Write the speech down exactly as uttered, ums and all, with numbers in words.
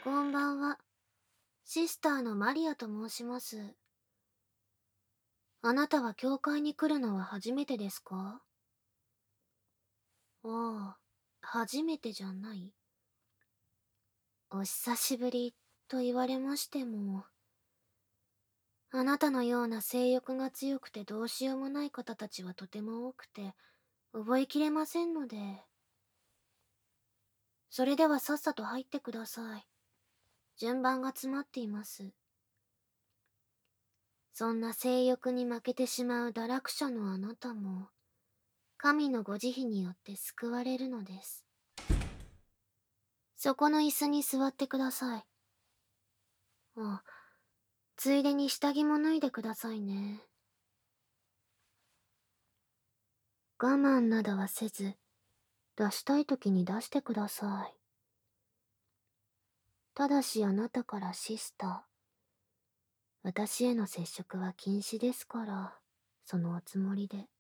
こんばんは。シスターのマリアと申します。あなたは教会に来るのは初めてですか？ああ、初めてじゃない。お久しぶりと言われましても、あなたのような性欲が強くてどうしようもない方たちはとても多くて、覚えきれませんので。それではさっさと入ってください。順番が詰まっています。そんな性欲に負けてしまう堕落者のあなたも、神のご慈悲によって救われるのです。そこの椅子に座ってください。あ、ついでに下着も脱いでくださいね。我慢などはせず、出したい時に出してください。ただしあなたからシスター、私への接触は禁止ですから、そのおつもりで。